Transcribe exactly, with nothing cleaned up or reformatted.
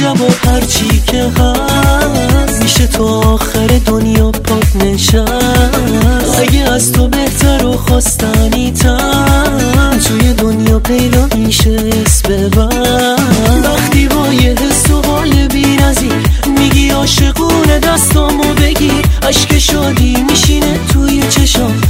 شب و هرچی که هست میشه تو آخر دنیا پاک نشست. اگه از تو بهتر و خواستنی تر توی دنیا پیدا میشه اسم ببر. وقتی با یه حس و حال بی نظیر میگی عاشقونه دستامو بگیر، اشک شادی میشینه توی چشام